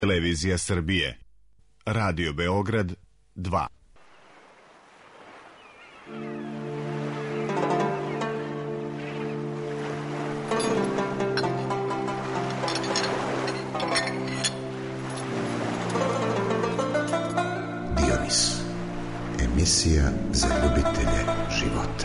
Televizija Srbije, Radio Beograd 2. Dionis, emisija za ljubitelje života.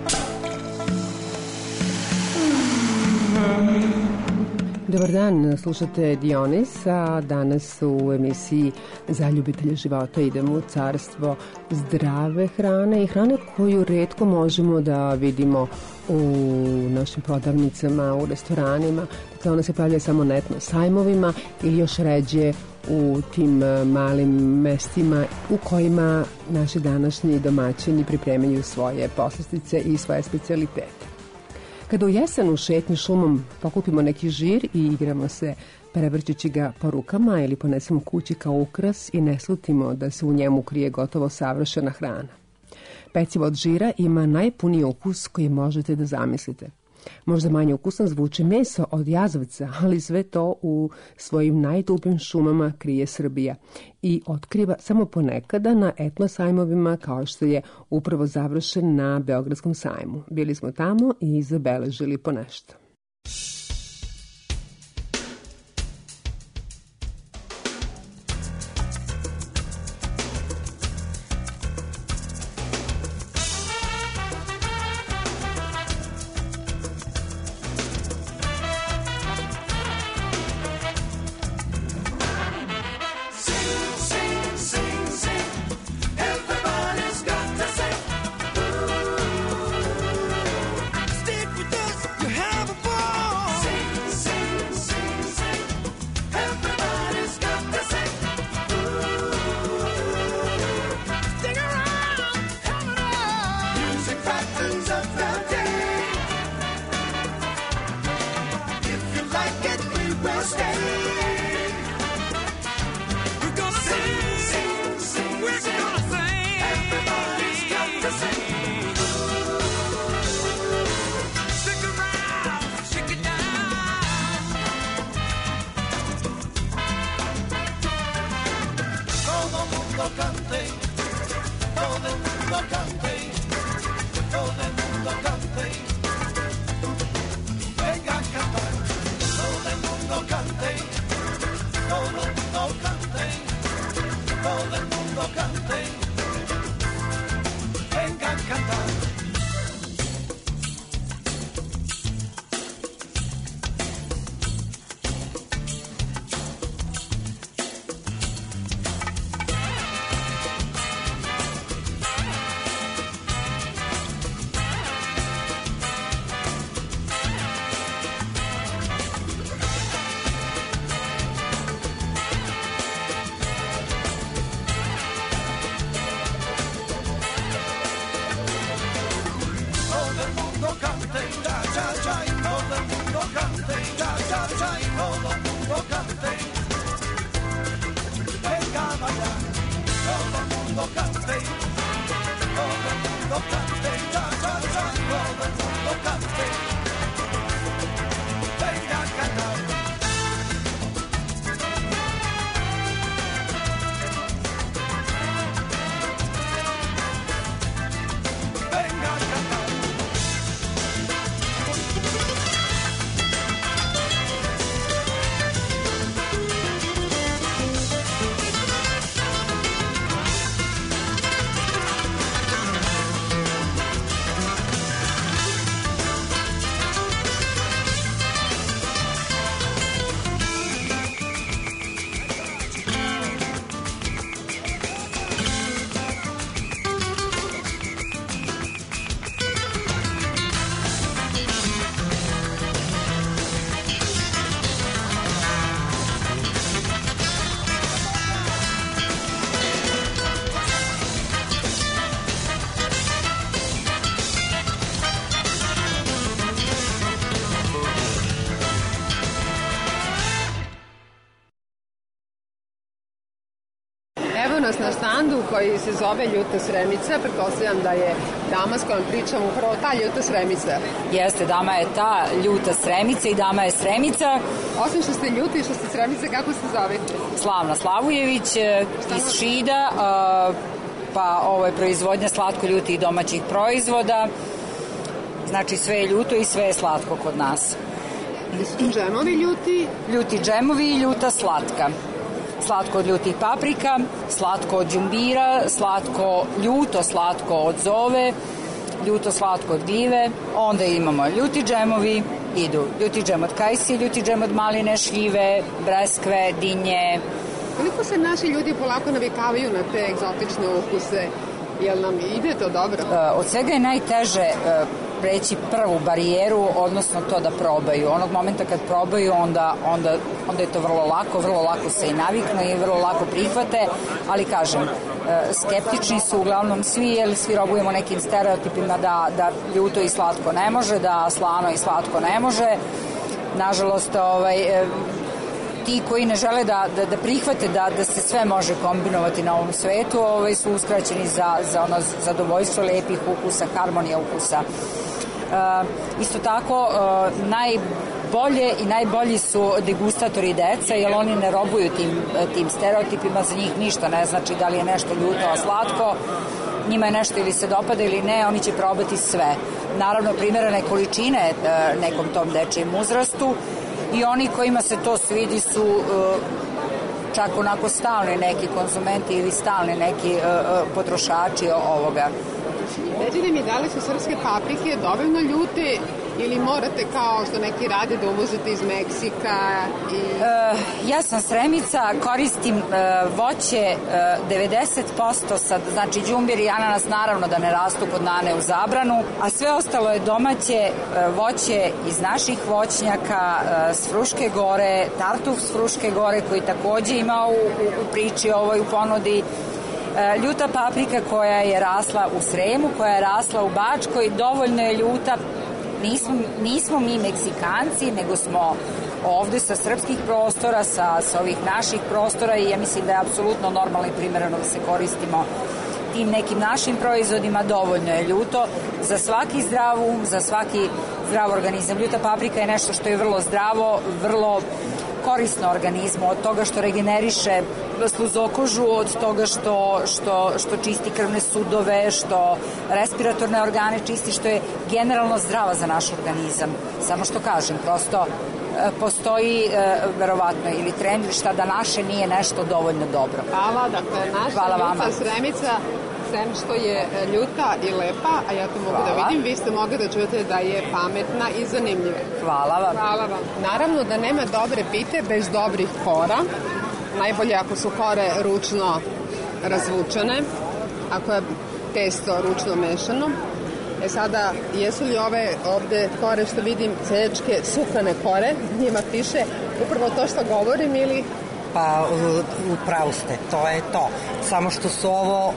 Dobar dan, slušate Dionis, a danas u emisiji za ljubitelje života idemo u carstvo zdrave hrane i hrane koju retko možemo da vidimo u našim prodavnicama, u restoranima. Dakle, ona se pojavlja samo na etno sajmovima ili još ređe u tim malim mestima u kojima naši današnji domaćini pripremaju svoje poslastice i svoje specijalitete. Kada u jesen u šetnji šumom pokupimo neki žir i igramo se prevrćući ga po rukama ili ponesemo kući kao ukras i ne slutimo da se u njemu krije gotovo savršena hrana. Pecivo od žira ima najpuniji ukus koji možete da zamislite. Možda manje ukusno zvuči meso od jazavca, ali sve to u svojim najtupim šumama krije Srbija i otkriva samo ponekada na etno sajmovima kao što je upravo završen na Beogradskom sajmu. Bili smo tamo i zabeležili ponešto. Evo nas na štandu koji se zove Ljuta sremica. Pretpostavljam da je dama s kojom pričam upravo ta Ljuta sremica. Jeste, dama je ta Ljuta sremica i dama je sremica. Osim što ste ljuti i što ste sremica, kako se zovete? Slavna Slavujević iz Šida, pa ovo je proizvodnja slatko ljutih domaćih proizvoda. Znači sve je ljuto i sve je slatko kod nas. I džemovi ljuti? Ljuti džemovi i ljuta slatka. Slatko od ljutih paprika, slatko od đumbira, ljuto slatko od zove, ljuto slatko od gljive. Onda imamo ljuti džemovi, idu ljuti džem od kajsi, ljuti džem od maline, šljive, breskve, dinje. Koliko se naši ljudi polako navikavaju na te egzotične ukuse? Jel nam ide to dobro? Od svega je najteže preći prvu barijeru, odnosno to da probaju. Onog momenta kad probaju, onda je to vrlo lako se i naviknu i vrlo lako prihvate, ali kažem, skeptični su uglavnom svi, jer svi robujemo nekim stereotipima da ljuto i slatko ne može, da slano i slatko ne može. Nažalost, ti koji ne žele da prihvate da se sve može kombinovati na ovom svetu, su uskraćeni za ono zadovoljstvo lepih ukusa, harmonija ukusa. Isto tako, najbolje i najbolji su degustatori deca, jer oni ne robuju tim stereotipima, za njih ništa ne znači da li je nešto ljuto, a slatko. Njima je nešto ili se dopada ili ne, oni će probati sve. Naravno, primjerene količine nekom tom dečijem uzrastu, i oni kojima se to svidi su čak onako stalni neki konzumenti ili stalni neki potrošači ovoga. Recite mi, da li su srpske paprike dovoljno ljute ili morate kao što neki rade da uvozite iz Meksika? Ja sam sremica, koristim voće 90% sad, znači đumbir i ananas naravno da ne rastu kod Nane u zabranu, a sve ostalo je domaće voće iz naših voćnjaka s Fruške gore, tartuf s Fruške gore koji takođe ima u priči ovoj u ponudi. Ljuta paprika koja je rasla u Sremu, koja je rasla u Bačkoj, dovoljno je ljuta. Nismo mi Meksikanci, nego smo ovde sa srpskih prostora, sa ovih naših prostora, i ja mislim da je apsolutno normalno i primereno da se koristimo tim nekim našim proizvodima. Dovoljno je ljuto za svaki zdrav um, za svaki zdrav organizam. Ljuta paprika je nešto što je vrlo zdravo, vrlo korisno organizmu, od toga što regeneriše sluzokožu, od toga što čisti krvne sudove, što respiratorne organe čisti, što je generalno zdrava za naš organizam. Samo što kažem, prosto postoji verovatno ili trend šta da naše nije nešto dovoljno dobro. Hvala, dakle, naša Ljuta sremica, sem što je ljuta i lepa, a ja to mogu da vidim, vi ste mogli da čujete da je pametna i zanimljiva. Hvala vam. Hvala vam. Naravno da nema dobre pite bez dobrih kora. Najbolje ako su kore ručno razvučene, ako je testo ručno mešano. Sada, jesu li ove ovde kore što vidim, seljačke sukane kore, njima piše upravo to što govorim ili... Pa upravo ste, to je to. Samo što su ovo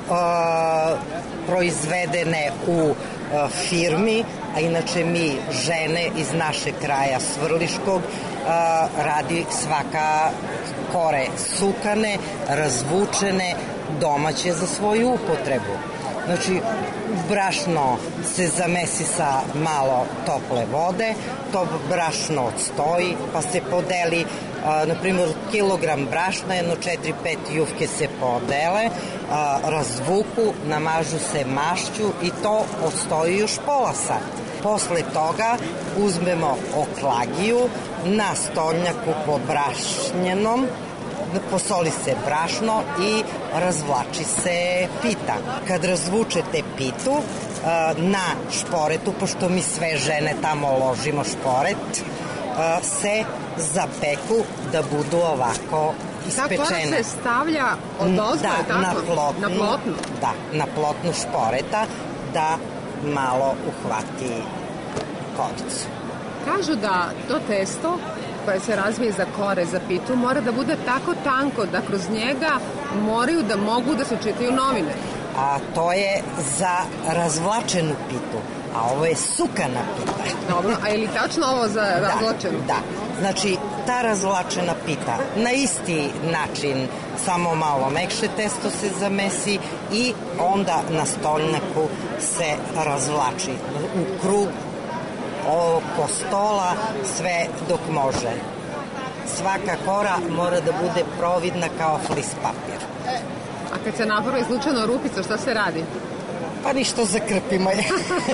proizvedene u firmi, a inače mi žene iz našeg kraja Svrliškog radi svaka kore sukane, razvučene, domaće za svoju upotrebu. Znači, brašno se zamesi sa malo tople vode, to brašno odstoji, pa se podeli, na primjer, kilogram brašna, jedno 4-5 jufke se podele, razvuku, namažu se mašću i to odstoji još pola sata. Posle toga uzmemo oklagiju na stolnjaku pobrašnjenom, posoli se brašno i razvlači se pita. Kad razvučete pitu na šporetu, pošto mi sve žene tamo ložimo šporet, se zapeku da budu ovako ispečene. Ta kora se stavlja od ozgo, tako? Na plotnu. Da, na plotnu šporeta da malo uhvati koricu. Kažu da to testo koje se razvije za kore, za pitu, mora da bude tako tanko da kroz njega moraju da mogu da se čitaju novine. A to je za razvlačenu pitu, a ovo je sukana pita. Dobro, a je li tačno ovo za razvlačenu? Da, znači ta razvlačena pita na isti način, samo malo mekše testo se zamesi i onda na stolnjaku se razvlači u krug oko stola sve dok može. Svaka kora mora da bude providna kao flis papir. A kad se napravi slučajno rupica, šta se radi? Pa ništo zakrpimo je.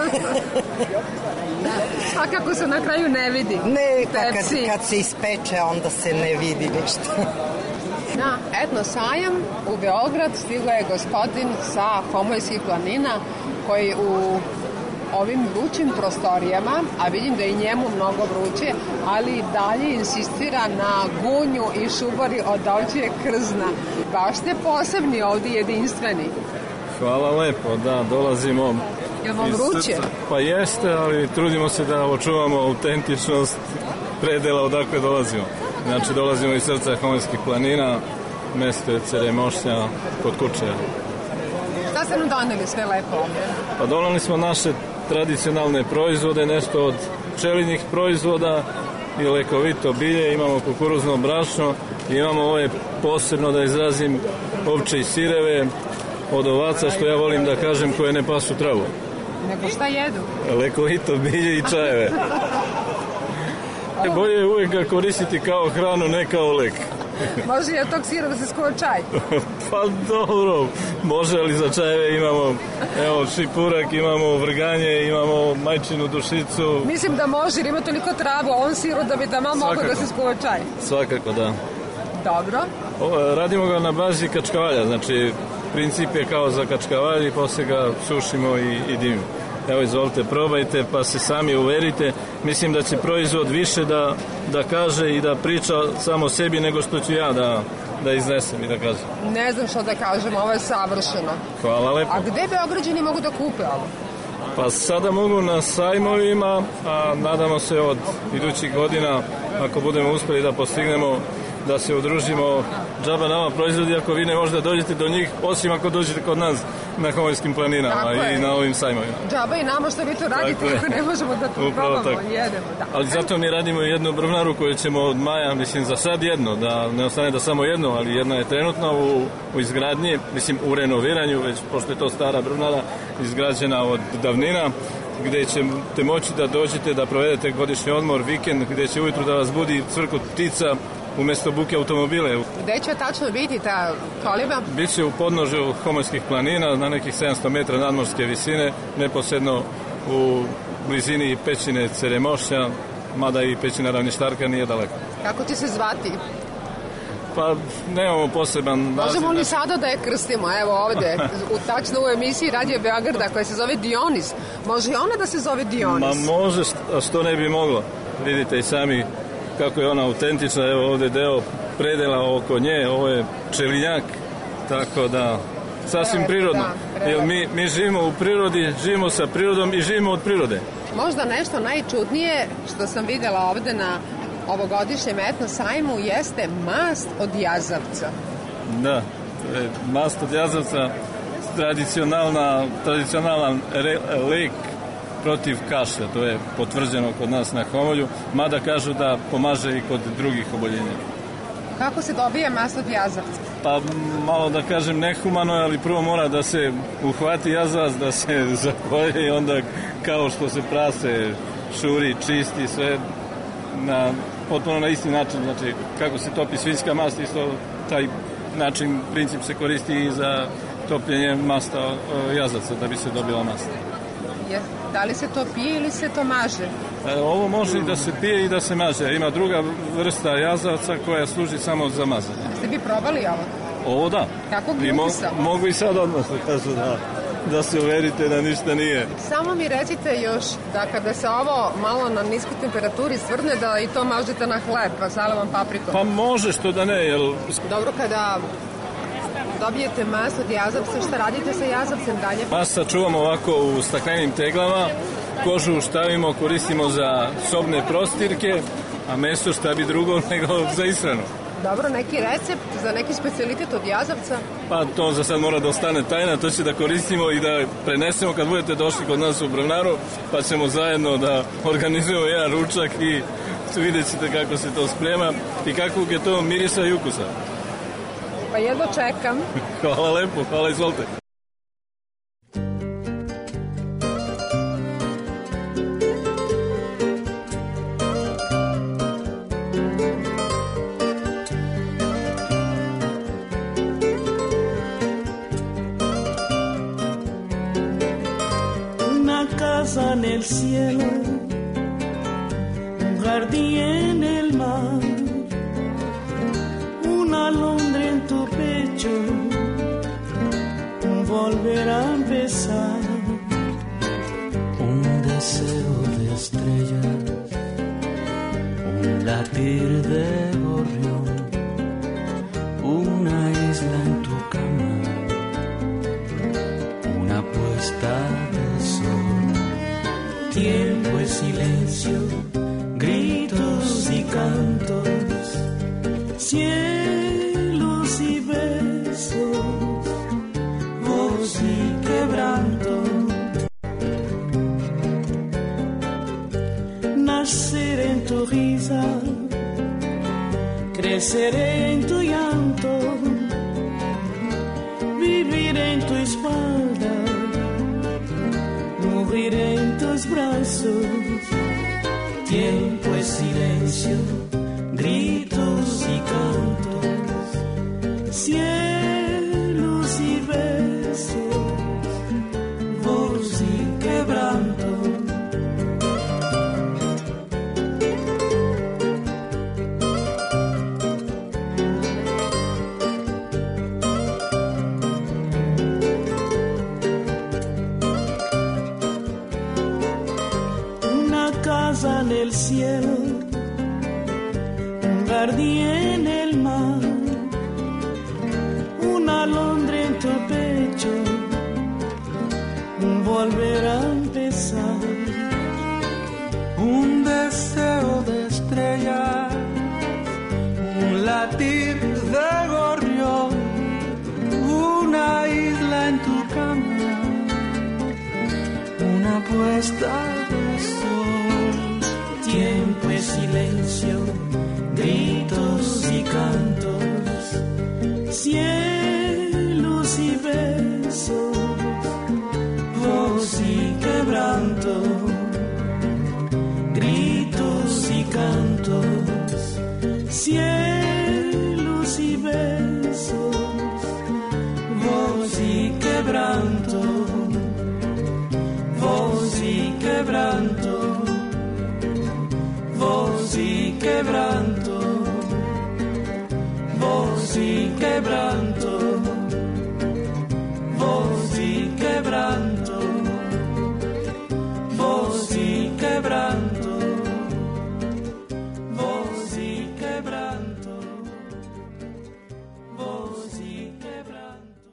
A kako se na kraju ne vidi? Ne, pa kad se ispeče, onda se ne vidi ništa. Na etno sajam u Beograd stigla je gospodin sa Homojskih planina koji u ovim vrućim prostorijama, a vidim da je njemu mnogo vruće, ali dalje insistira na gunju i šubari od ovčje krzna. Baš ste posebni ovdje, jedinstveni. Hvala lepo, da, dolazimo Je vam vruće? Pa jeste, ali trudimo se da očuvamo autentičnost predela odakle dolazimo. Znači, dolazimo iz srca Homojskih planina, mesto je Ceremošnja kod Kučeva. Šta ste nam doneli sve lepo ovdje? Pa doneli smo naše tradicionalne proizvode, nešto od pčelinjih proizvoda i lekovito bilje, imamo kukuruzno brašno i imamo ove posebno da izrazim ovče i sireve od ovaca, što ja volim da kažem, koje ne pasu travu. Nego šta jedu? Lekovito bilje i čajeve. Bolje je uvijek ga koristiti kao hranu, ne kao lek. Može je od tog sira da se skuva čaj? Pa dobro, može, ali za čajeve imamo, evo, šipurak, imamo vrganje, imamo majčinu dušicu. Mislim da može, jer ima toliko travu, on siru da bi tamo mogao da se skuva čaj. Svakako, da. Dobro. Radimo ga na bazi kačkavalja, znači princip je kao za kačkavalj i posle ga sušimo i dimimo. Evo, izvolite, probajte pa se sami uverite. Mislim da će proizvod više da kaže i da priča samo sebi nego što ću ja da iznesem i da kažem. Ne znam što da kažem, ovo je savršeno. Hvala lepo. A gde Beograđani mogu da kupe ovo? Pa sada mogu na sajmovima, a nadamo se od idućih godina, ako budemo uspeli da postignemo da se udružimo, džaba nama proizvodi ako vi ne možete dođete do njih, osim ako dođete kod nas na Homojskim planinama i na ovim sajmovima. Džaba i nama što vi to radite, ako ne možemo da to probamo, jedemo. Da. Ali zato mi radimo jednu brvnaru koju ćemo od maja, mislim za sad jedno, da ne ostane da samo jedno, ali jedna je trenutno u izgradnji, mislim u renoviranju, već pošto je to stara brvnara, izgrađena od davnina, gde ćete moći da dođete da provedete godišnji odmor, vikend, gde će ujutru da vas budi cvrkot ptica umjesto buke automobile. Gde će tačno biti ta koliba? Biće u podnožju Homojskih planina na nekih 700 metra nadmorske visine, neposredno u blizini pećine Ceremošnja, mada i pećina Ravništarka nije daleko. Kako će se zvati? Pa nemamo poseban naziv. Možemo li sada da je krstimo? Evo ovde, tačno u emisiji Radio Beograda koja se zove Dionis. Može i ona da se zove Dionis? Ma može, a što ne bi moglo. Vidite i sami kako je ona autentična, evo ovde deo predela oko nje, ovo je pčelinjak, tako da sasvim prirodno. Jer mi živimo u prirodi, živimo sa prirodom i živimo od prirode. Možda nešto najčudnije što sam videla ovde na ovogodišnjem etno sajmu jeste mast od jazavca. Da, mast od jazavca, tradicionalan lek protiv kašlja, to je potvrđeno kod nas na Homolju, mada kažu da pomaže i kod drugih oboljenja. Kako se dobija mast od jazavca? Pa malo da kažem nehumano, ali prvo mora da se uhvati jazavac, da se zakolje i onda kao što se prase, šuri, čisti, sve potpuno na isti način, znači kako se topi svinjska mast, isto taj način, princip se koristi i za topljenje masta jazavca da bi se dobila mast. Da li se to pije ili se to maže? Ovo može i da se pije i da se maže. Ima druga vrsta jazavca koja služi samo za mazanje. Ste bi probali ovo? Ovo da. Kako bi upisao? Mogu i sad odmah da kažu da se uverite da ništa nije. Samo mi recite još da kada se ovo malo na niskoj temperaturi svrne da i to mažete na hleb, pa zalevom paprikom. Pa može, što da ne, jel... Dobro, kada dobijete mast od jazavca, šta radite sa jazavcem dalje? Mast čuvamo ovako u staklenim teglama, kožu štavimo, koristimo za sobne prostirke, a meso šta bi drugo nego za ishranu. Dobro, neki recept za neki specijalitet od jazavca? Pa to za sad mora da ostane tajna, to će da koristimo i da prenesemo kad budete došli kod nas u brvnaru, pa ćemo zajedno da organizujemo jedan ručak i vidjet ćete kako se to sprema i kakvog je to mirisa i ukusa. Pa jedno čekam. Hvala lepo, hvala, izvolite. casa en el cielo, un jardín en el mar, una alondra en tu pecho, un volver a empezar, un deseo de estrellas, un latir de gorrión, una isla en tu cama, una puesta de sol. Tiempo es silencio, gritos y cantos, cielos y besos, voz y quebranto. Nacer en tu risa, crecer en tu llanto, vivir en tu espalda, morir en tus brazos. Tiempo es silencio, gritos y cantos, cielos y besos, voz y quebranto. En el cielo, un jardín en el mar, una alondra en tu pecho, un volver a empezar, un deseo de estrellas, un latir de gorrión, una isla en tu cama, una puesta de sol. Tiempo es silencio, gritos y cantos, cielos y besos, voz y quebranto. Gritos y cantos, cielos y besos, voz y quebranto, voz y quebranto. Voz y quebranto, voz y quebranto, voz y quebranto, voz y quebranto, voz y quebranto, voz y quebranto.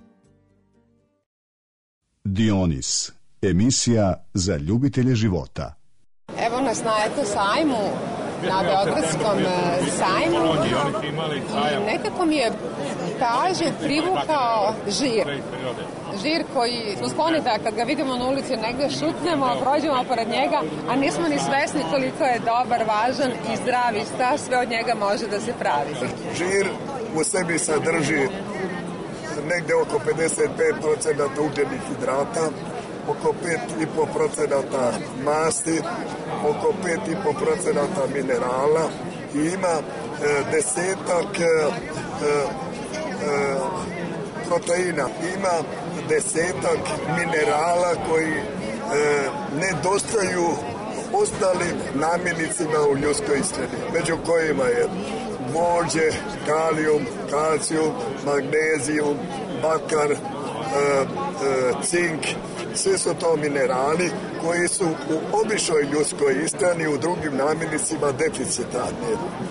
Dionis, emisija za ljubitelje života. Evo nas na sajmu, na Beogradskom sajmu i nekako mi je pažnju privukao žir. Žir koji smo skloni da kad ga vidimo na ulici negde šutnemo, prođemo pored njega, a nismo ni svesni koliko je dobar, važan i zdrav i šta sve od njega može da se pravi. Žir u sebi sadrži negde oko 55% ugljenih hidrata, oko 5,5% masti, oko 5,5% minerala i ima desetak proteina, ima desetak minerala koji nedostaju ostalim namirnicima u ljudskoj ishrani, među kojima je gvožđe, kalijum, kalcijum, magnezijum, bakar, cink. Sve su to minerali koji su u običnoj ljudskoj ishrani, u drugim namirnicima deficitarni.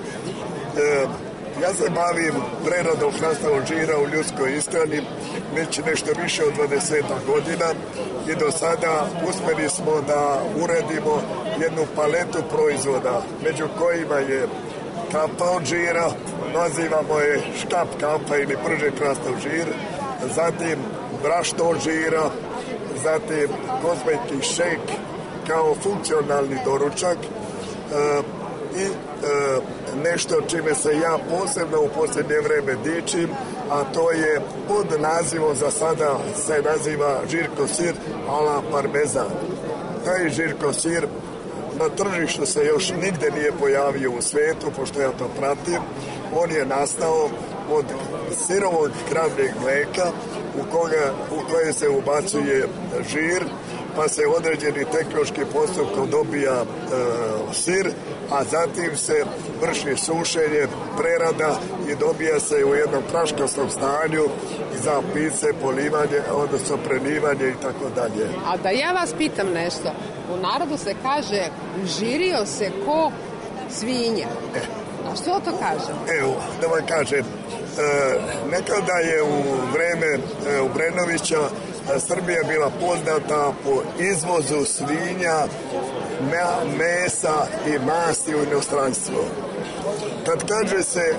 Ja se bavim preradom hranstvenog žira u ljudskoj ishrani već nešto više od 20 godina i do sada uspeli smo da uredimo jednu paletu proizvoda, među kojima je kapa od žira, nazivamo je štap kapa ili pržen hranstvenog žir, zatim brašno od žira, zatim kozmetik šejk kao funkcionalni doručak, i nešto čime se ja posebno u posljednje vreme dičim, a to je pod nazivom, za sada se naziva žirko sir a la parmezan. Taj žirko sir na tržištu se još nigde nije pojavio u svetu, pošto ja to pratim. On je nastao od sirovog kravljeg mleka u koje se ubacuje žir, pa se određeni tehnološki postupkom dobija sir, a zatim se vrši sušenje, prerada i dobija se u jednom praškastom stanju za pice, polivanje, odnosno prelivanje i tako dalje. A da ja vas pitam nešto, u narodu se kaže užirio se ko svinja. A što to kaže? Evo, da vam kažem, nekada je u vreme Obrenovića Srbija bila poznata po izvozu svinja, mesa i masti u inostranstvo. Kad kaže se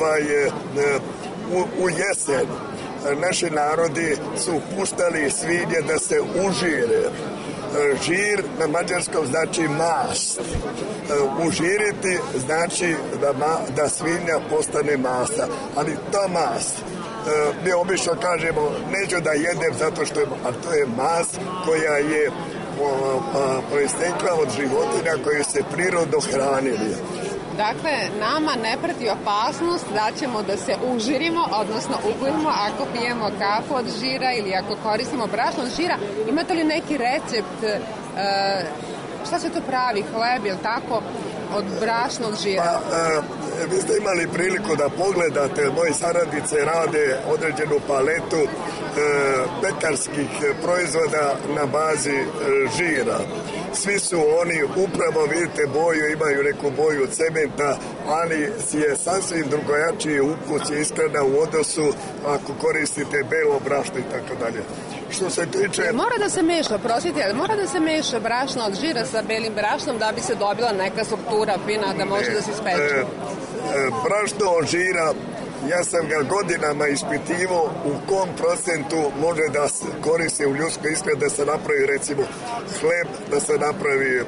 u jesen, naši narodi su puštali svinje da se užire. Žir na mađarskom znači mast. Užiriti znači da svinja postane masa. Ali ta mast, mi obično kažemo, neću da jedem zato što je, ali to je mast koja je proistekla od životinja koje se prirodno hranili. Dakle, nama ne preti opasnost da ćemo da se užirimo, odnosno ugojimo ako pijemo kafu od žira ili ako koristimo brašno od žira. Imate li neki recept, šta se to pravi, hleb, ili tako, od brašna od žira? Vi ste imali priliku da pogledate, moji saradnice rade određenu paletu pekarskih proizvoda na bazi žira. Svi su oni, upravo vidite boju, imaju neku boju cementa, ali je sasvim drugojačiji ukus i ishrana u odnosu ako koristite belo brašno i tako dalje. Što se tiče... Mora da se meša, prosite, ali mora da se meša brašno od žira sa belim brašnom da bi se dobila neka struktura fina da može da se ispeče? Brašno od žira, ja sam ga godinama ispitivao u kom procentu može da se koristi u ljudskoj ishrani, da se napravi recimo hleb, da se napravi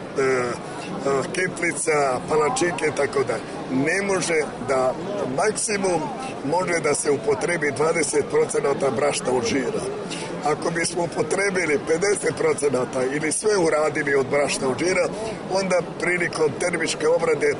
kiplica, palačinke i tako dalje. Ne može da, maksimum može da se upotrebi 20% brašna od žira. Ako bismo upotrebili 50% ili sve uradili od brašna od žira, onda prilikom termičke obrade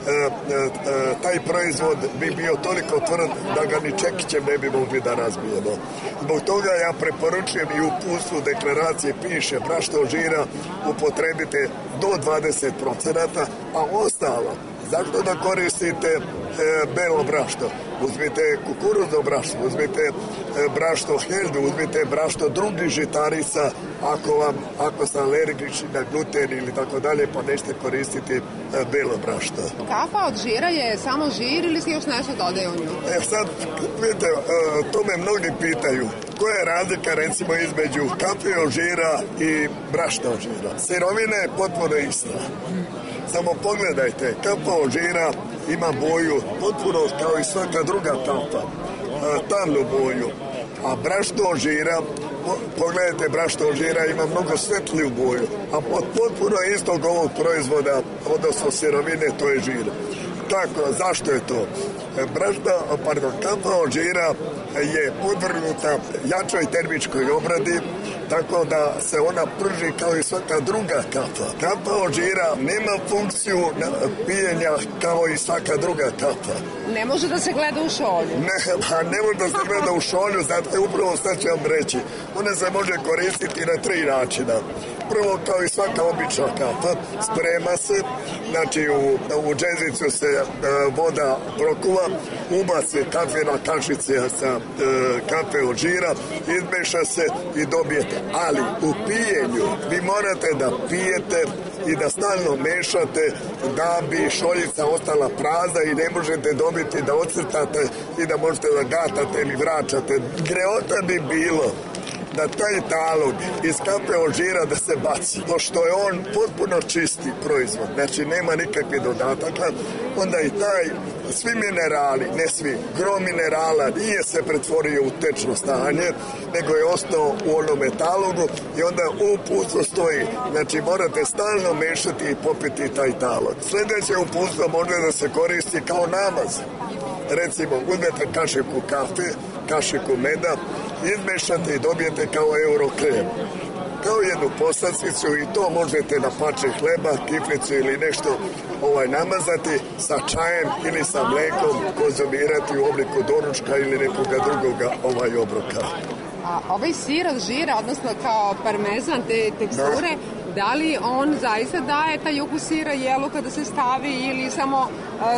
taj proizvod bi bio toliko tvrd da ga ni čekićem ne bi mogli da razbijemo. Zbog toga ja preporučujem i u uputstvu deklaracije piše brašno od žira upotrebite do 20%, a ostalo, zašto da koristite belo brašno? Uzmite kukuruzno brašno, uzmite brašno heldu, uzmite brašno drugih žitarica ako ste alergični na gluten ili tako dalje, pa nećete koristiti belo brašno. Kafa od žira je samo žir ili se još nešto dodaje u nju? Sad, vidite, to me mnogi pitaju. Koja je razlika recimo između kafe od žira i brašna od žira? Sirovina je potpuno ista. Samo pogledajte, kafa od žira ima boju potpuno kao i svaka druga kafa, tamnu boju. A brašno od žira, pogledajte, brašno od žira ima mnogo svetliju boju. A od potpuno istog ovog proizvoda, odnosno sirovine, to je žir. Tako, zašto je to? Kafa od žira je podvrgnuta jačoj termičkoj obradi, tako da se ona prži kao i svaka druga kafa. Kafa od žira nema funkciju pijenja kao i svaka druga kafa. Ne može da se gleda u šolju. Ne može da se gleda u šolju, zato je upravo sad ću vam reći. Ona se može koristiti na 3 načina. Prvo, kao i svaka obična kafa, sprema se, znači u džezicu se voda prokuva, ubaci kafena kašice sa kafe od žira, izmeša se i dobijete. Ali u pijenju vi morate da pijete i da stalno mešate da bi šoljica ostala prazna i ne možete dobiti da ocrtate i da možete da gatate ili vraćate. Greota bi bilo da taj talog iz kape od žira da se baci. Pošto je on potpuno čisti proizvod, znači nema nikakvih dodataka, onda i taj, svi minerali, ne svi, gro minerala nije se pretvorio u tečno stanje, nego je ostao u onome talogu i onda uputstvo stoji. Znači morate stalno mešati i popiti taj talog. Sljedeće uputstvo može da se koristi kao namaz. Recimo, uzmete kašiku kafe, kašiku meda, izmešate i dobijete kao eurokrem. Kao jednu poslasticu i to možete na pače hleba, kiflicu ili nešto namazati sa čajem ili sa mlekom, konzumirati u obliku doručka ili nekoga drugoga obroka. A ovaj sir od žira, odnosno kao parmezan te teksture, da li on zaista daje taj ukus sira jelu kada se stavi ili samo...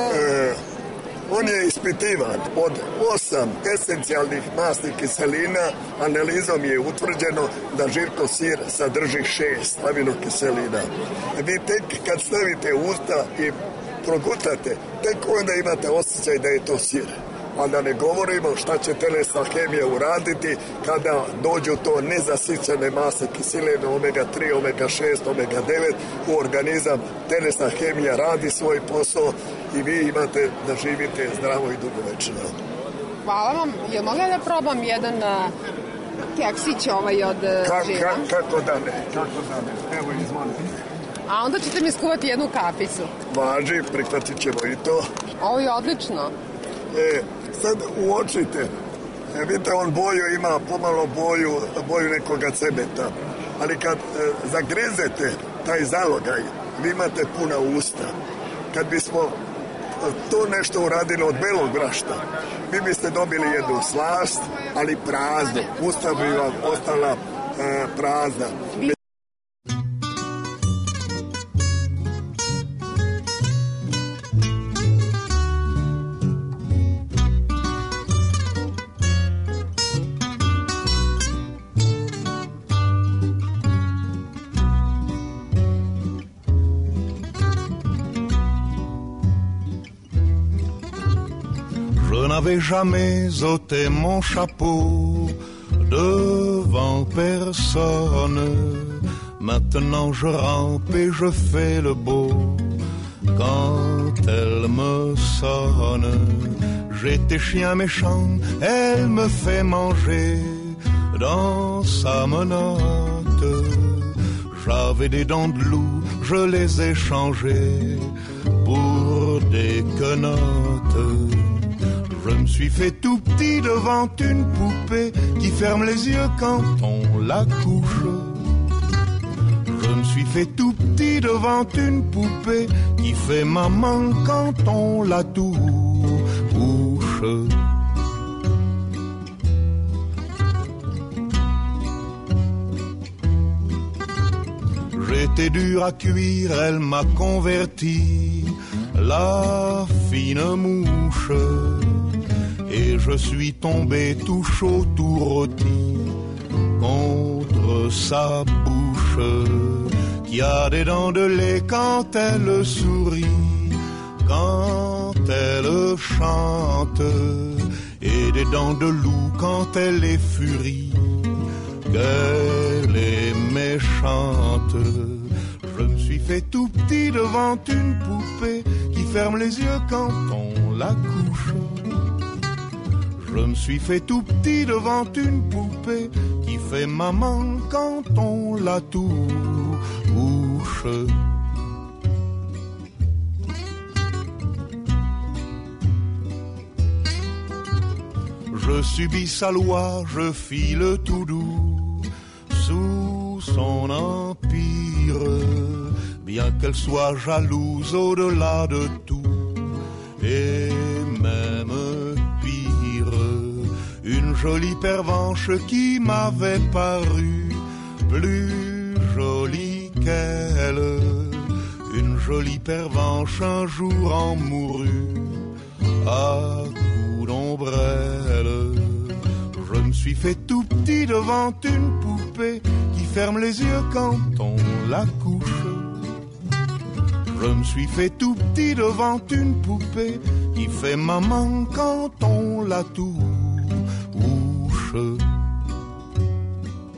On je ispitivan od 8 esencijalnih masnih kiselina, analizom je utvrđeno da žirko sir sadrži 6 aminokiselina. Vi tek kad stavite u usta i progutate, tek onda imate osjećaj da je to sir. A da ne govorimo šta će telesna hemija uraditi kada dođu to nezasićene mase kiseline omega-3, omega-6, omega-9 u organizam. Telesna hemija radi svoj posao i vi imate da živite zdravo i dugovečno. Hvala vam. Jel mogla da probam jedan keksić od žira? Kako da ne. Evo, izvolite. A onda ćete mi skuvati jednu kaficu. Važi, prihvatit ćemo i to. Ovo je odlično. Sad uočite, vidite, on boju ima pomalo boju nekoga cemeta, ali kad zagrizete taj zalogaj, vi imate puna usta. Kad bismo to nešto uradili od belog brašna, vi biste dobili jednu slast, ali praznu. Usta bi vam ostala prazna. Je n'avais jamais ôté mon chapeau devant personne. Maintenant je rampe et je fais le beau quand elle me sonne. J'étais chien méchant, elle me fait manger dans sa menotte. J'avais des dents de loup, je les ai changées pour des quenottes. Je me suis fait tout petit devant une poupée qui ferme les yeux quand on la couche. Je me suis fait tout petit devant une poupée qui fait maman quand on la touche. J'étais dur à cuire, elle m'a converti, la fine mouche. Et je suis tombé tout chaud, tout rôti contre sa bouche, qui a des dents de lait quand elle sourit, quand elle chante, et des dents de loup quand elle est furie, qu'elle est méchante. Je me suis fait tout petit devant une poupée qui ferme les yeux quand on la couche. Je me suis fait tout petit devant une poupée qui fait maman quand on la touche. Je subis sa loi, je file tout doux sous son empire, bien qu'elle soit jalouse au-delà de tout, et même une jolie pervenche qui m'avait paru plus jolie qu'elle. Une jolie pervenche un jour en mourut à coups d'ombrelle. Je me suis fait tout petit devant une poupée qui ferme les yeux quand on la couche. Je me suis fait tout petit devant une poupée qui fait maman quand on la touche.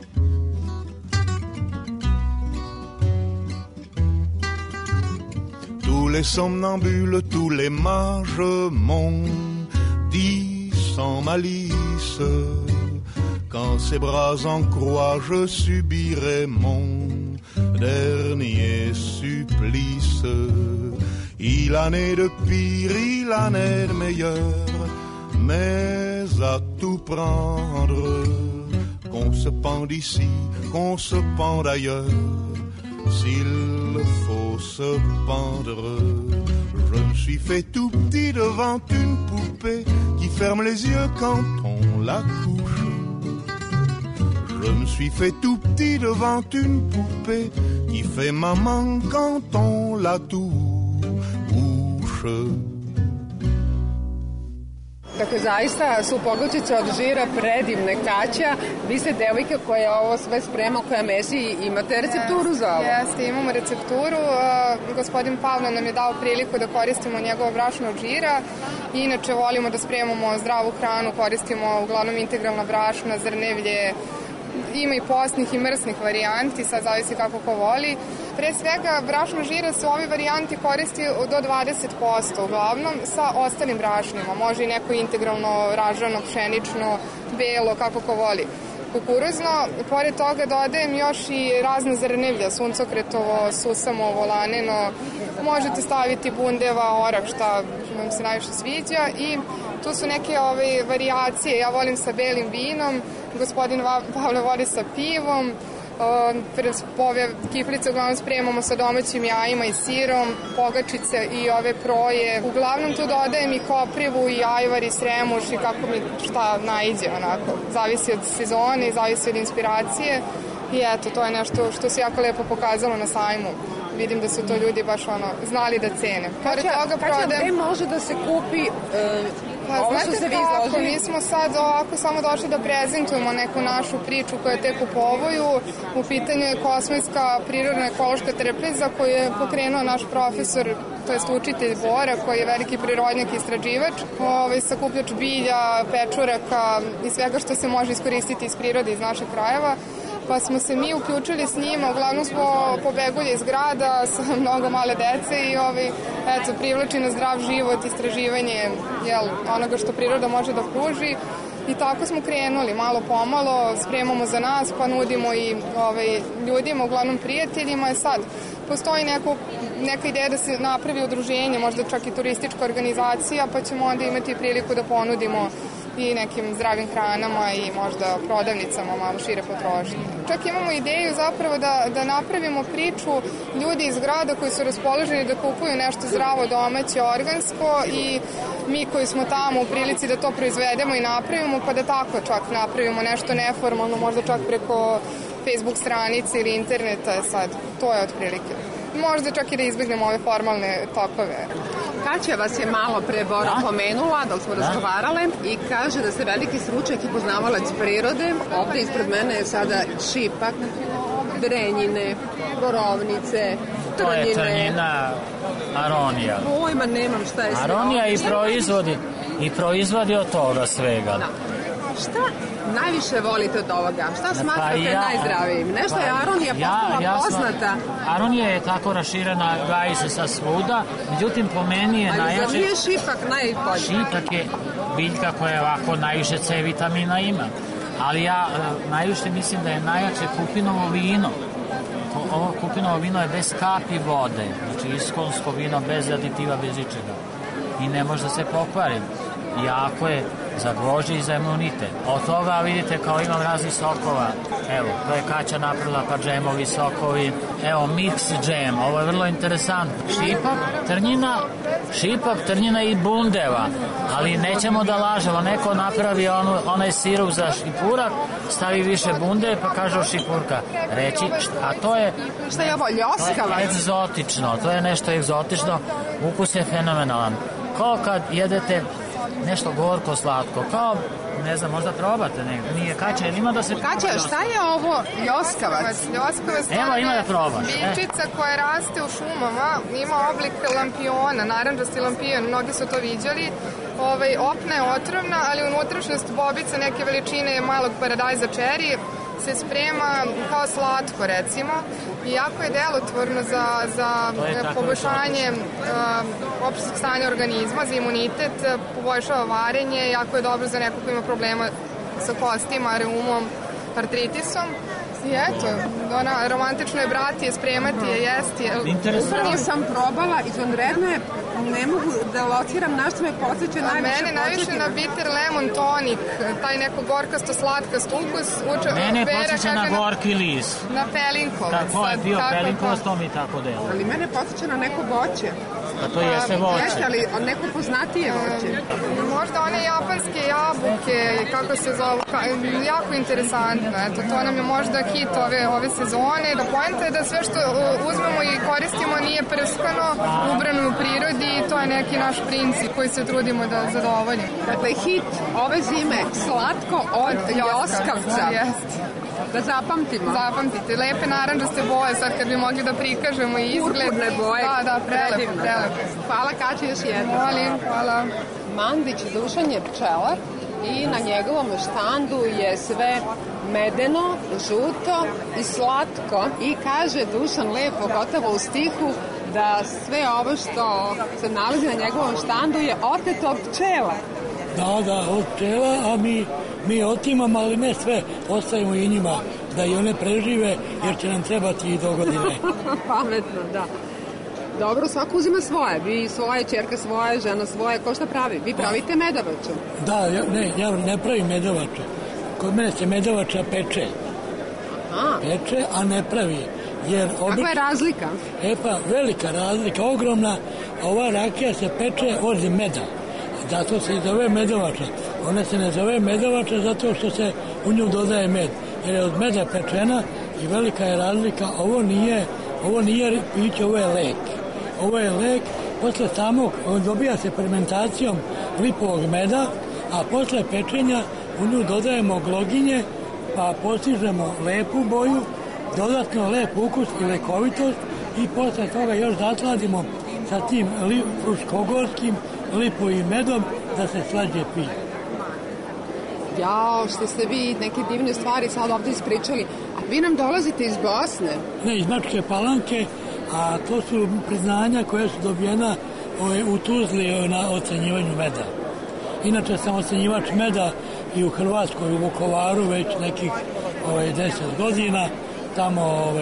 les somnambules, tous les mages m'ont dit sans malice qu'en ses bras en croix je subirais mon dernier supplice. Il en est de pire, il en est de meilleur, mais à tout prendre, qu'on se pende ici, qu'on se pende ailleurs, s'il faut se pendre. Je me suis fait tout petit devant une poupée qui ferme les yeux quand on la couche. Je me suis fait tout petit devant une poupée qui fait maman quand on la touche. Dakle, zaista su pogačice od žira predivne. Kaća, vi ste devojka koja ovo sve sprema, koja meši, imate recepturu za ovo? Jeste, imamo recepturu. Gospodin Pavle nam je dao priliku da koristimo njegovo brašno od žira. Inače, volimo da spremamo zdravu hranu, koristimo uglavnom integralna brašna, zrnevlje. Ima i postnih i mrsnih varijanti, sad zavisi kako ko voli. Pre svega, brašno žira se u ovoj varijanti koristi do 20%, uglavnom sa ostalim brašnima. Može i neko integralno, ražano, pšenično, belo, kako ko voli. Kukuruzno, pored toga dodajem još i razne zrnevlja, suncokretovo, susamovo, laneno. Možete staviti bundeva, orah, šta vam se najviše sviđa. I tu su neke varijacije, ja volim sa belim vinom, gospodin Pavle voli sa pivom. Ove kiflice uglavnom spremamo sa domaćim jajima i sirom, pogačice i ove proje. Uglavnom tu dodajem i koprivu i ajvar i sremuš i kako mi šta naiđe onako. Zavisi od sezone i zavisi od inspiracije i eto, to je nešto što se jako lepo pokazalo na sajmu. Vidim da su to ljudi baš znali da cene. Kaća, gde može da se kupi ovo što se vi izložili? Mi smo sad ovako samo došli da prezentujemo neku našu priču koja je tek u povoju. U pitanju je kosmijska prirodna ekološka trpeza koju je pokrenuo naš profesor, to jest učitelj Bora, koji je veliki prirodnjak i istraživač, sakupljač bilja, pečuraka i svega što se može iskoristiti iz prirode iz naših krajeva. Pa smo se mi uključili s njima, uglavnom smo pobegulje iz grada sa mnogo male dece i privlači na zdrav život, istraživanje onoga što priroda može da pruži. I tako smo krenuli, malo pomalo, spremamo za nas, pa nudimo i ljudima, uglavnom prijateljima. Sad, postoji neka ideja da se napravi udruženje, možda čak i turistička organizacija, pa ćemo onda imati priliku da ponudimo i nekim zdravim hranama i možda prodavnicama malo šire potrošnje. Čak imamo ideju zapravo da napravimo priču ljudi iz grada koji su raspoloženi da kupuju nešto zdravo, domaće, organsko i mi koji smo tamo u prilici da to proizvedemo i napravimo, pa da tako čak napravimo nešto neformalno, možda čak preko Facebook stranice ili interneta. Sad, to je otprilike. Možda čak i da izbjegnemo ove formalne tokove. Kaća vas je malo pre Bora pomenula dok smo razgovarale i kaže da ste veliki stručnjak i poznavalac prirode. Ovde ispred mene je sada šipak, drenjine, borovnice, trnjine. To je trnjina aronija. Pojma nemam šta je sve. Aronija i proizvodi od toga svega. Da. Šta najviše volite od ovoga? Šta smatrate najzdravijim? Nešto je aronija postala poznata. Aronija je tako raširena, gaji se sa svuda, međutim po meni je najjače... Ali nije šipak najbolji? Šipak je biljka koja ovako najviše C vitamina ima, ali ja najviše mislim da je najjače kupinovo vino. Ovo kupinovo vino je bez kapi vode, znači iskonsko vino bez aditiva, bez ičega i ne može da se pokvari. Jako je za gvožđe i za imunitet. Od toga vidite kao imam raznih sokova. Evo, to je Kaća napravila, pa džemovi, sokovi. Evo, mix džem, ovo je vrlo interesantno. Šipak, trnjina i bundeva. Ali nećemo da lažemo, neko napravi onaj sirup za šipurak, stavi više bunde, pa kaže šipurka. Reći, a to je... Šta je ovo, ljoskavac? To je egzotično, to je nešto egzotično. Ukus je fenomenalan. Kao kad jedete nešto gorko, slatko, kao, ne znam, možda probate negdje, nije Kaća, ima da se... Kaća, šta je ovo ljoskavac? Ljoskavac ima da probaš. Biljčica koja raste u šumama, ima oblik lampiona, naranđasti lampion, mnogi su to viđali. Opna je otrovna, ali unutrašnjost bobica neke veličine malog paradajza čeri, se sprema kao slatko, recimo, i jako je delotvorno za poboljšanje opšteg stanja organizma, za imunitet, poboljšava varenje, jako je dobro za neko ko ima problema sa kostima, reumom, artritisom. I eto, romantično je brati je, spremati je, jesti je. Upravo sam probala, izvanredno je, ne mogu da lociram na što me podsjeća najviše. Mene najviše na bitter lemon tonic, taj neko gorkasto-slatkast ukus. Mene podsjeća na gorki lis. Na pelinkovac. Tako je bio pelinkovac, to mi tako delo. Ali mene podsjeća na neko voće. Pa to jeste voće. Jeste, ali neko poznatije voće. Možda one japanske jabuke, kako se zovu, jako interesantno. Eto, to nam je možda hit ove sezone. Da poenta je da sve što uzmemo i koristimo nije prskano, ubrano u prirodi i to je neki naš princip koji se trudimo da zadovoljimo. Dakle, hit ove zime, slatko od ljoskavca. Jeste. Da zapamtimo. Zapamtite. Lepe naranđaste boje, sad kad bi mogli da prikažemo i izgled. Purpurne boje. Da, prelepo. Hvala Kači još jednom. Molim, hvala. Mandić Dušan je pčelar i na njegovom štandu je sve medeno, žuto i slatko. I kaže Dušan lepo, gotovo u stihu, da sve ovo što se nalazi na njegovom štandu je oteto od pčela. Da, od pčela, a mi otimamo, ali ne sve, ostavimo i njima da i one prežive, jer će nam trebati i do godine. Pametno, da. Dobro, svako uzima svoje. Vi svoje, ćerka svoje, žena svoje. Ko šta pravi? Vi pravite medavaču? Da, ja ne pravim medavaču. Kod mene se medavača peče. Aha. Peče, a ne pravi. Kakva je razlika? Velika razlika, ogromna. Ova rakija se peče od meda. Zato se i zove medavača. Ona se ne zove medavača zato što se u nju dodaje med. Jer je od meda pečena i velika je razlika. Ovo nije piće, ovo je lek. Ovo je lek, posle samog dobija se fermentacijom lipovog meda, a posle pečenja u nju dodajemo gloginje, pa postižemo lepu boju, dodatno lep ukus i lekovitost i posle toga još zasladimo sa tim fruškogorskim lipovim medom da se slađe pije. Jao, što ste vi neke divne stvari sad ovdje ispričali. A vi nam dolazite iz Bosne? Ne, iz Bačke Palanke, a to su priznanja koje su dobijena u Tuzli na ocenjivanju meda. Inače sam ocenjivač meda i u Hrvatskoj, u Vukovaru, već nekih 10 godina. Tamo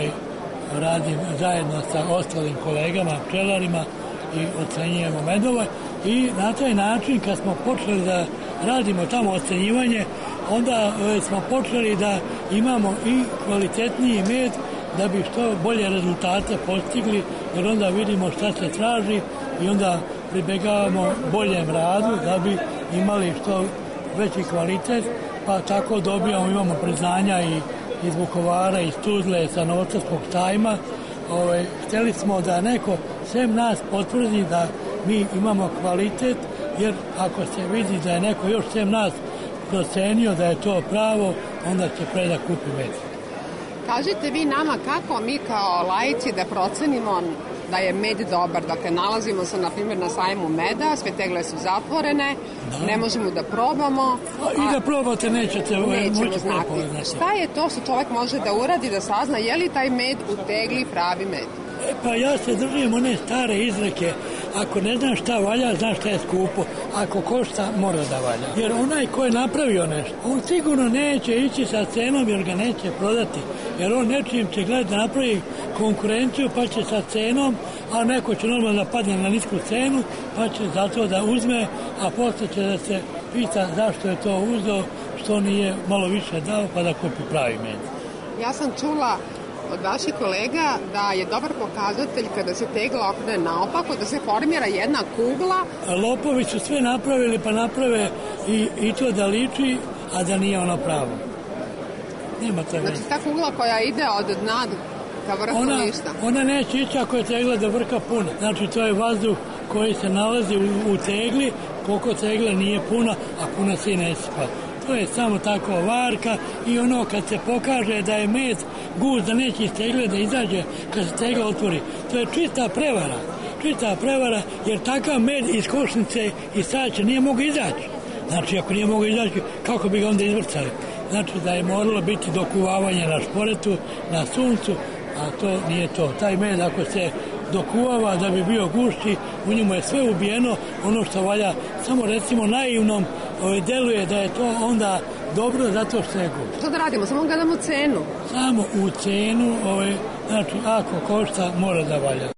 radim zajedno sa ostalim kolegama, pčelarima i ocenjujemo medove. I na taj način, kad smo počeli da radimo tamo ocenjivanje, onda smo počeli da imamo i kvalitetniji med da bi što bolje rezultate postigli, jer onda vidimo šta se traži i onda pribegavamo boljem radu da bi imali što veći kvalitet, pa tako imamo priznanja i iz Vukovara, iz Tuzle, sa Novosadskog sajma. Htjeli smo da neko sem nas potvrdi da mi imamo kvalitet, jer ako se vidi da je neko još sem nas procenio da je to pravo, onda će pre da kupi med. Kažite vi nama kako mi kao laici da procenimo da je med dobar. Dakle, nalazimo se, na primjer, na sajmu meda, sve tegle su zatvorene, ne možemo da probamo. I da probate nećete moći znati. Šta je to što čovjek može da uradi, da sazna, je li taj med u tegli pravi med? Pa ja se držim one stare izreke, ako ne znam šta valja, znaš šta je skupo, ako košta, mora da valja. Jer onaj ko je napravio nešto, on sigurno neće ići sa cenom jer ga neće prodati, jer on nečim će gledati da napravi konkurenciju pa će sa cenom, a neko će normalno da padne na nisku cenu, pa će zato da uzme, a posle će da se pita zašto je to uzeo, što nije malo više dao, pa da kupi pravi med. Ja sam čula od vaših kolega da je dobar pokazatelj kada se tegla okrene naopako, da se formira jedna kugla. Lopovi su sve napravili, pa naprave i to da liči, a da nije ono pravo. Nema to. Znači ta kugla koja ide od dna ka vrhu ništa. Ona neće ići ako je tegla do vrha puna. Znači to je vazduh koji se nalazi u tegli, koliko tegle nije puna, a puna se i ne sipa. To je samo tako varka i ono kad se pokaže da je med gust, da neće iz tegle da izađe kad se tegla otvori. To je čista prevara, jer takav med iz košnice i saće nije mogu izaći. Znači ako nije mogu izaći, kako bi ga onda izvrcali? znači da je moralo biti dokuvavanje na šporetu, na suncu, a to nije to. Taj med ako se dokuvava da bi bio gušći, u njemu je sve ubijeno, ono što valja, samo recimo naivnom deluje da je to onda dobro zato što je gušći. Što da radimo? Samo gledamo cenu? Samo u cenu, znači ako košta mora da valja.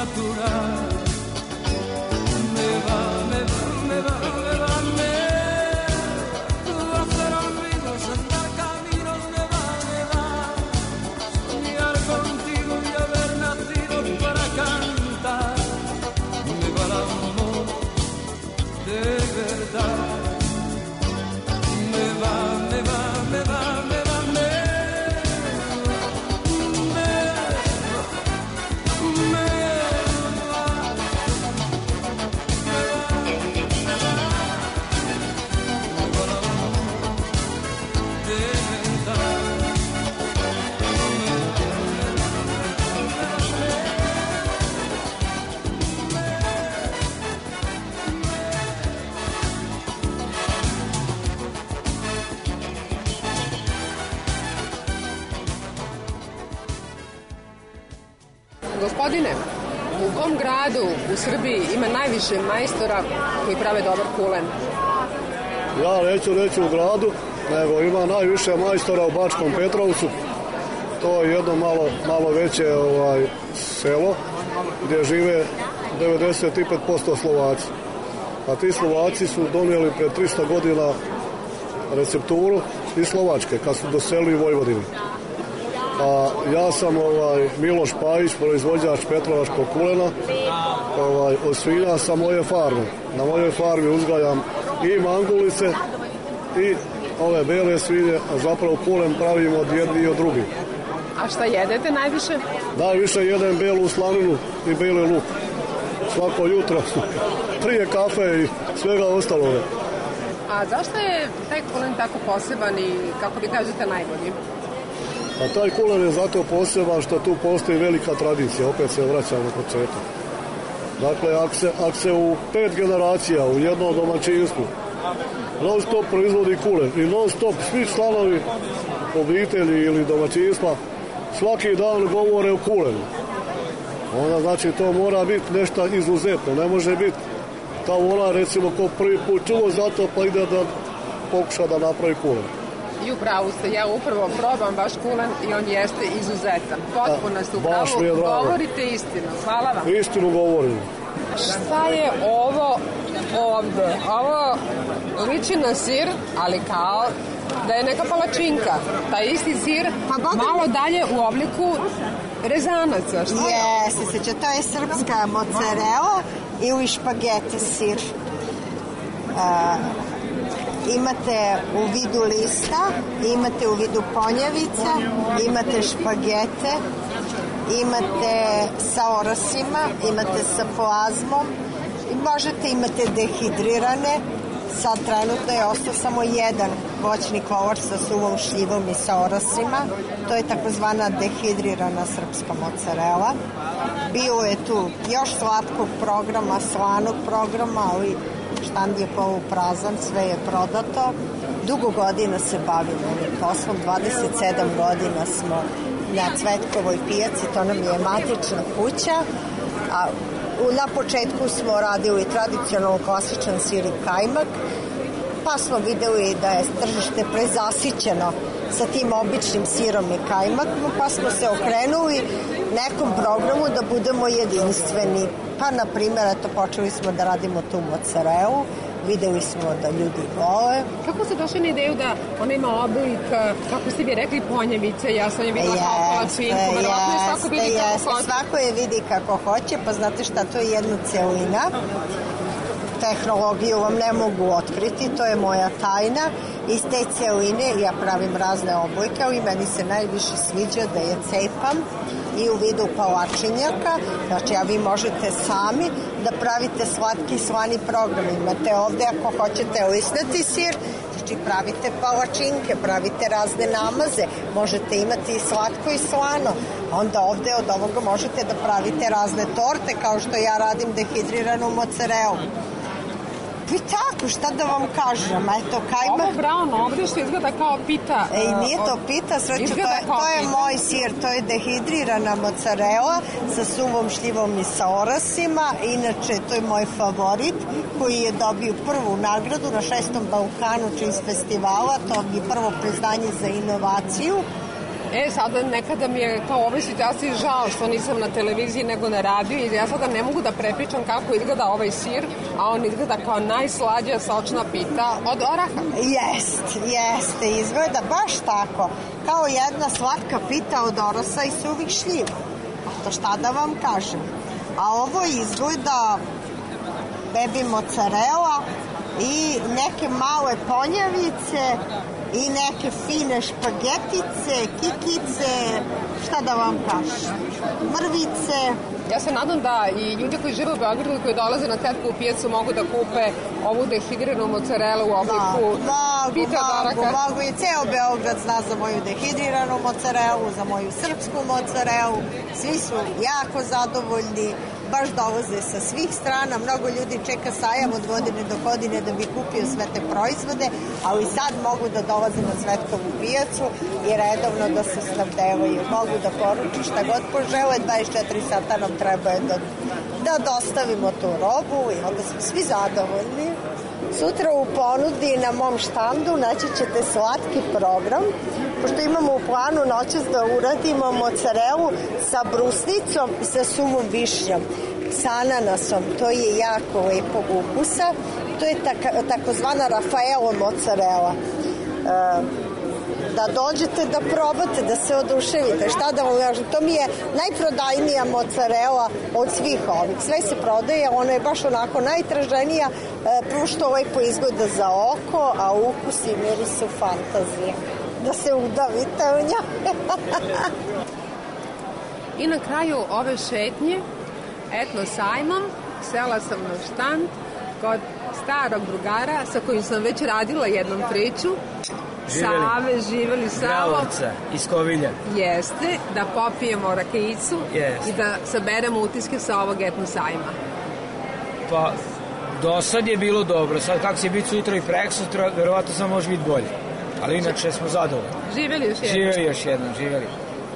natural. Me va, me va, me va, me va, me va a hacer olvidos, andar caminos, me va soñar contigo y haber nacido para cantar. Me va el amor de verdad. Me va, me va, me va, me va, me Gospodine, u kom gradu u Srbiji ima najviše majstora koji prave dobar kulen? Ja neću reći u gradu, nego ima najviše majstora u Bačkom Petrovcu. To je jedno malo veće selo gdje žive 95% Slovaci. A ti Slovaci su donijeli pred 300 godina recepturu iz Slovačke kad su doselili Vojvodinu. A ja sam Miloš Pajić, proizvođač petrovačkog kulena, od svinja sa moje farme. Na mojoj farmi uzgajam i mangulice i ove bele svinje, a zapravo kulen pravimo od jedni i od drugi. A šta jedete najviše? Najviše jedem belu slaninu i beli luk. Svako jutro, prije kafe i svega ostalo. A zašto je taj kulen tako poseban i, kako vi kažete, najbolji? A taj kulen je zato poseban što tu postoji velika tradicija, opet se vraćamo na početak. Dakle, ako se u 5 generacija u jednom domaćinstvu non stop proizvodi kulen i non stop svi članovi obitelji ili domaćinstva svaki dan govore o kulenu, onda znači to mora biti nešto izuzetno, ne može biti kao ona recimo ko prvi put čuo zato pa ide da pokuša da napravi kulen. I upravo ste, ja upravo probam vaš kulen i on jeste izuzetan. Potpuno ste upravo, govorite istinu. Hvala vam. Istinu govorim. Šta je ovo ovde? Ovo liči na sir, ali kao da je neka palačinka. Taj isti sir, malo dalje u obliku rezanaca. Šta je? Jeste, to je srpska mozzarella ili špagete sir. Imate u vidu lista, imate u vidu ponjavica, imate špagete, imate sa orasima, imate sa plazmom i možete imate dehidrirane. Sad trenutno je ostao samo jedan voćni kolač sa suvom šljivom i sa orasima. To je takozvana dehidrirana srpska mozzarella. Bilo je tu još slatkog programa, slanog programa, ali štand je poluprazan, sve je prodato. Dugo godina se bavimo ovim poslom, 27 godina smo na Cvetkovoj pijaci, to nam je matična kuća. A na početku smo radili tradicionalno klasičan sir i kajmak, pa smo videli da je tržište prezasićeno sa tim običnim sirom i kajmakom, pa smo se okrenuli nekom programu da budemo jedinstveni. Pa, na primjer, eto, počeli smo da radimo tu mozzarellu, videli smo da ljudi vole. Kako ste došli na ideju da ona ima oblik, kako ste vi rekli, ponjevice? Ja sam je videla kao palačinku, verovatno je svako vidi kako hoće. Svako je vidi kako hoće, pa znate šta, to je jedna celina. Tehnologiju vam ne mogu otkriti, to je moja tajna. Iz te celine ja pravim razne obojke, ali meni se najviše sviđa da je cepam i u vidu palačinjaka. Znači, a vi možete sami da pravite slatki slani program. Imate ovde, ako hoćete lisnati sir, znači pravite palačinke, pravite razne namaze, možete imati i slatko i slano. Onda ovde od ovoga možete da pravite razne torte, kao što ja radim dehidriranu mozzarellu. I tako, šta da vam kažem, eto, kajmak... Ovo brown ovde što izgleda kao pita... nije to pita, sreću, to je moj sir, to je dehidrirana mozzarella sa suvom šljivom i sa orasima, inače, to je moj favorit, koji je dobio prvu nagradu na 6. Balkanu Cheese festivala, to je prvo priznanje za inovaciju. Sada nekada mi je kao u ovoj situaciji žao što nisam na televiziji nego na radiju i ja sada ne mogu da prepričam kako izgleda ovaj sir, a on izgleda kao najslađa sočna pita od oraha. Jeste, izgleda baš tako, kao jedna slatka pita od orasa i suvih šljiva. To šta da vam kažem. A ovo izgleda baby mozzarella i neke male ponjavice i neke fine špagetice, kikice, šta da vam kažem, mrvice. Ja se nadam da i ljudi koji žive u Beogradu koji dolaze na tetku u pijacu mogu da kupe ovu dehidriranu mozzarelu u obliku pita od oraha. Mogu i ceo Beograd zna za moju dehidriranu mozzarelu, za moju srpsku mozzarelu. Svi su jako zadovoljni, baš dolaze sa svih strana. Mnogo ljudi čeka sajam od godine do godine da bi kupio sve te proizvode, ali sad mogu da dolaze na Cvetkovu pijacu i redovno da se snabdevaju. Mogu da poruču šta god požele, 24 sata nam treba da dostavimo tu robu i onda smo svi zadovoljni. Sutra u ponudi na mom štandu naći ćete slatki program, pošto imamo u planu noćas da uradimo mozzarelu sa brusnicom i sa suvom višnjom, sa ananasom. To je jako lepog ukusa. To je takozvana Raffaello mozzarella. Da dođete da probate, da se oduševite. Šta da vam kažem, to mi je najprodajnija mozzarella od svih ovih. Sve se prodaje, ona je baš onako najtraženija, plus što lepo izgleda za oko, a ukus i miris su fantazije. Da se udavite u njoj. I na kraju ove šetnje, etno sajmom, sela sam na štand kod starog drugara sa kojim sam već radila jednom priču. Save, živeli Savo. Gravovca, iz Kovilja. Jeste, da popijemo rakijicu i da saberemo utiske sa ovog etno sajma. Pa, do sad je bilo dobro. Sad kako će biti sutra i preksutra, verovatno sam može biti bolje. Ali inače smo zadovoljni. Živeli još jednom. Živeli još jednom, živeli.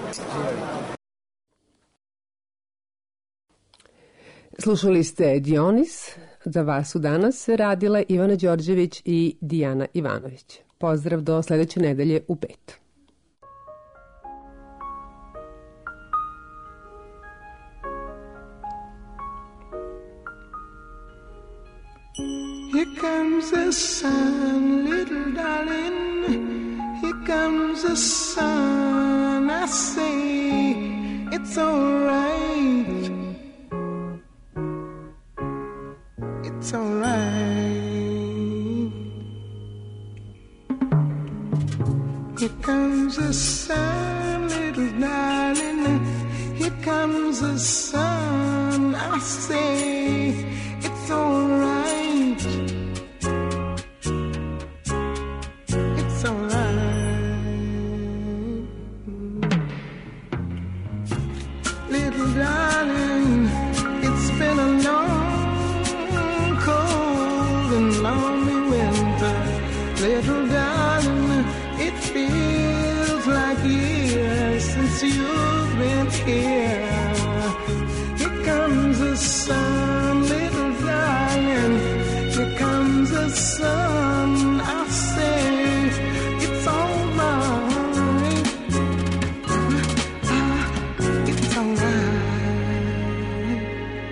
Slušali ste Dionis. Za vas su danas radile Ivana Đorđević i Dijana Ivanović. Pozdrav do sledeće nedelje u 5. Here comes the sun, little darling. Here comes the sun. I say it's all right. It's all right. Here comes the sun, little darling. Here comes the sun. I say it's all right. It's all right. Little darling, it's been a long, cold and lonely winter. Little darling, it feels like years since you've been here. Here comes the sun, little darling. Here comes the sun. I say it's all right. It's all right.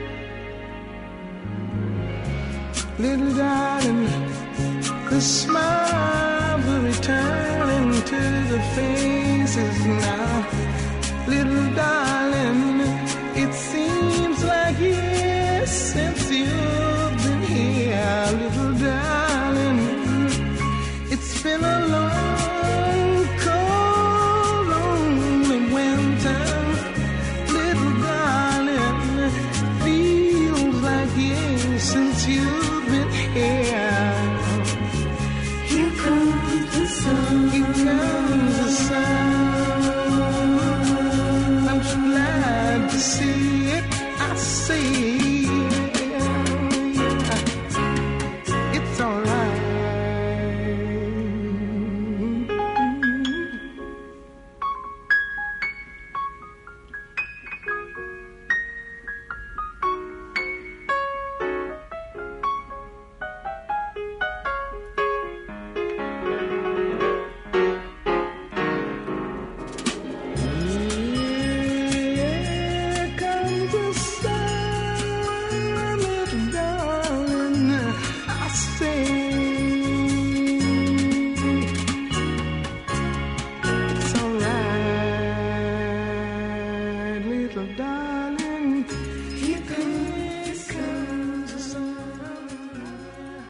Little darling, the smiles are returning to the faces now. Little darling,